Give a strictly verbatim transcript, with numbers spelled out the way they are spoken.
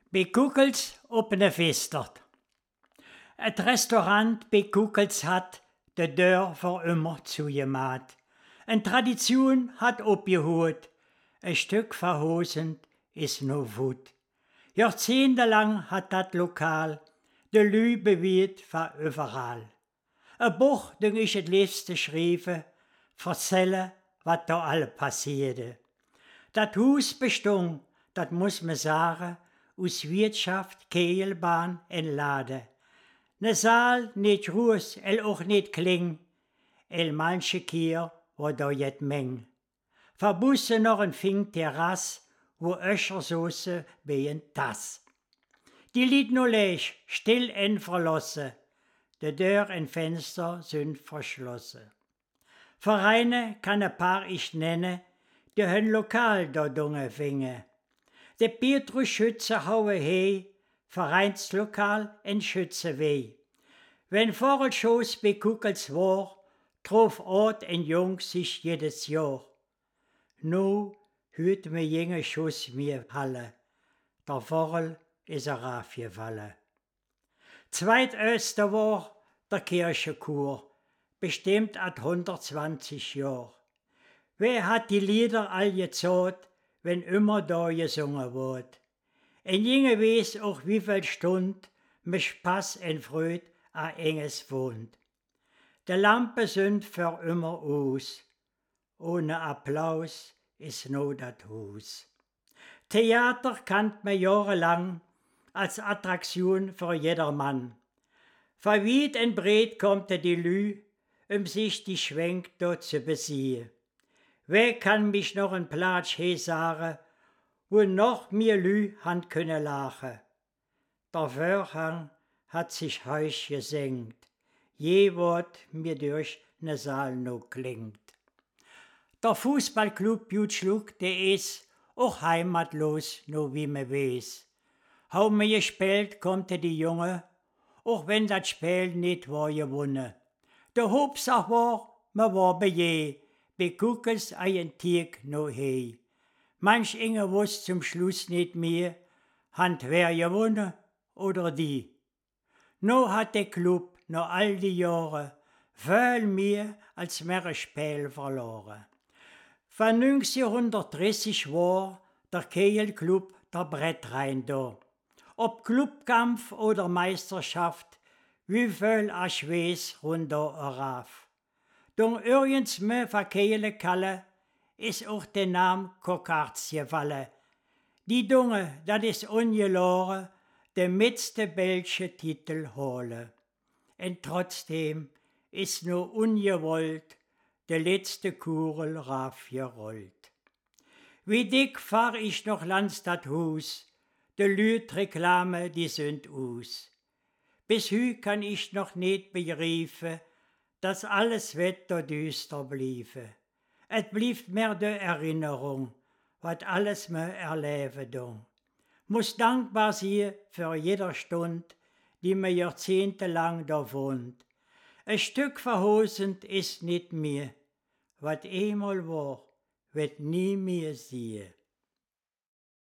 Bei Kuckels op ne Feestert. Et Restaurant bei Kuckels hat de Deur voor immer zugemacht. En Tradition hat opgeholt. Ein Stück verhosend is no wut. Jahrzehntelang hat dat Lokal de Lü bewiet va überall. Ein Buch, den ich het liefste schriebe, verzelle, wat da alle passierte. Dat Hus bestung, dat muss me sagen, aus Wirtschaft, Kegelbahn en Lade. Ne Saal nicht Ruhes, el auch nicht Kling, el manche Kier wo da jet Meng. Verbusse noch en Fing Terrasse, wo Öschersoße bei en Tass. Die lied no leeg, still en verlosse, de Deur en Fenster sind verschlossen. Vereine kann ein paar ich nenne, die hön Lokal da dunge finge. De Petrus Schütze haue he, Vereinslokal en Schütze weh. Wenn Vorelschoß bei Kuckels war, trof Ort en Jung sich jedes Jahr. Nu hüt me jinge Schuss mir Halle, der Vorel is er aufgefallen. Zweitöster war der Kirchenchor, bestimmt at hundertzwanzig Jahr. Wer hat die Lieder all gezahlt, wenn immer da gesungen wird? En jinge weiß auch wieviel Stund mit Spaß en Freude a enges wohnt. De Lampe sind für immer aus, ohne Applaus is no dat Hus. Theater kannt me jahrelang als Attraktion für jedermann. Verwied en Bret kommt die Lü, um sich die Schwenk dort zu besehen. Wer kann mich noch en Platz he sagen, wo noch mir Lü han können lachen? Der Vorhang hat sich heisch gesenkt, je Wort mir durch ne Saal no klingt. Der Fußballclub Jutschluck, der is auch heimatlos, no wie me weiß. Hau mir gespielt, konnte die Junge, auch wenn dat Spiel nicht war gewonnen. Der Hauptsache war, me war bei je, bei Kuckels ein Tieg no he. Manch Inge wusst zum Schluss nicht mehr, hand wer gewonnen oder die. No hat der Club no all die Jahre viel mehr als mehr Spiel verloren. Von neunzehnhundertdreißig war der Kegelclub der Brettrein da. Ob Clubkampf oder Meisterschaft, wie viel a Schweiß runter eraf. Dung irgends me verkehle Kalle is auch der Name Kokarts gefallen. Die Dunge, dat is ungeloren, de mitste Belsche Titel hole. Und trotzdem is nur ungewollt de letzte Kurel rauf gerollt. Wie dick fahr ich noch lands dat Hus, de Lüt Reklame, die sind us. Bis hü kann ich noch nicht begreifen, dass alles Wetter düster bliefe. Et blieft mehr de Erinnerung, wat alles me erlebe dong. Muss dankbar sein für jeder Stund, die mir jahrzehntelang da wohnt. Ein Stück verhosend ist nicht mir, wat einmal war, wird nie mehr sehen.